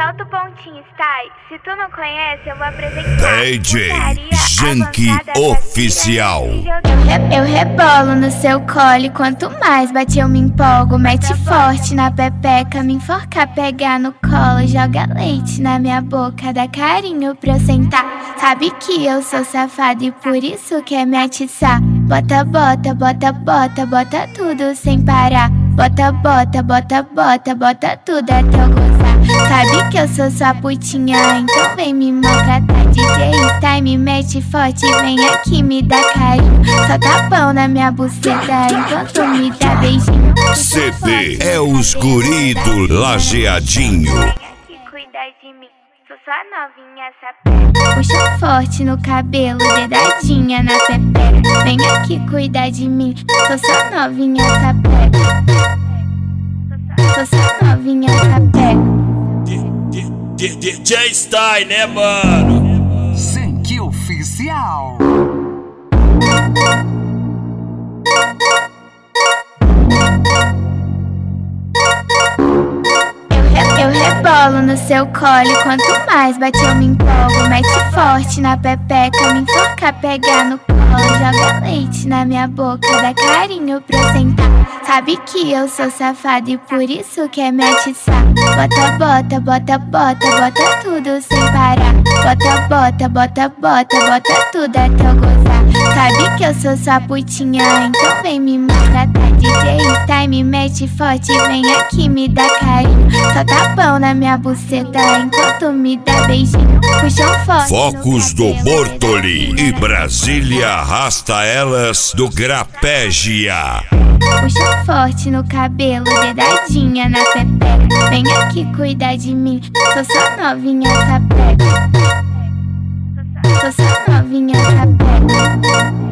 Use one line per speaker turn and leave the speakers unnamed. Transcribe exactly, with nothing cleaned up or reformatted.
Solta o pontinho, Style. Se tu não conhece, eu vou apresentar.
D J Janky Oficial.
Eu, eu rebolo no seu colo, quanto mais bate eu me empolgo. Mete forte na pepeca, me enforca, pegar no colo. Joga leite na minha boca, dá carinho pra eu sentar. Sabe que eu sou safado e por isso quer me atiçar. Bota, bota, bota, bota, bota tudo sem parar. Bota, bota, bota, bota, bota tudo até eu gozar. Sabe que eu sou sua putinha, então vem me maltratar. D J Style me mete forte, vem aqui me dá carinho. Só tá pão na minha buceta enquanto me dá beijinho.
C D é os guri do Lajeadinho.
Vem aqui cuidar de mim, sou sua novinha sapeca.
Puxa forte no cabelo, dedadinha na pepeca. Vem aqui cuidar de mim, sou sua novinha sapeca. Sou sua novinha sapeca.
D J Style, né, mano?
Janky Oficial.
Eu rebolo no seu colo, quanto mais bate eu me empolgo. Mete forte na pepeca, me enforca, pegar no colo. Joga leite na minha boca, dá carinho pra eu sentar. Sabe que eu sou safado e por isso quer me atiçar. Bota, bota, bota, bota, bota tudo sem parar. Bota, bota, bota, bota, bota tudo até eu gozar. Sabe que eu sou sua putinha, então vem me maltratar. D J Style me mete forte, vem aqui me dá carinho. Só tá pão na minha buceta enquanto me dá beijinho. Puxão forte.
Focos do Bortoli e Brasília arrasta elas do Grapégia.
Puxa forte no cabelo, dedadinha na pepeca. Vem aqui cuidar de mim, sou sua novinha sapeca. Sou sua novinha sapeca.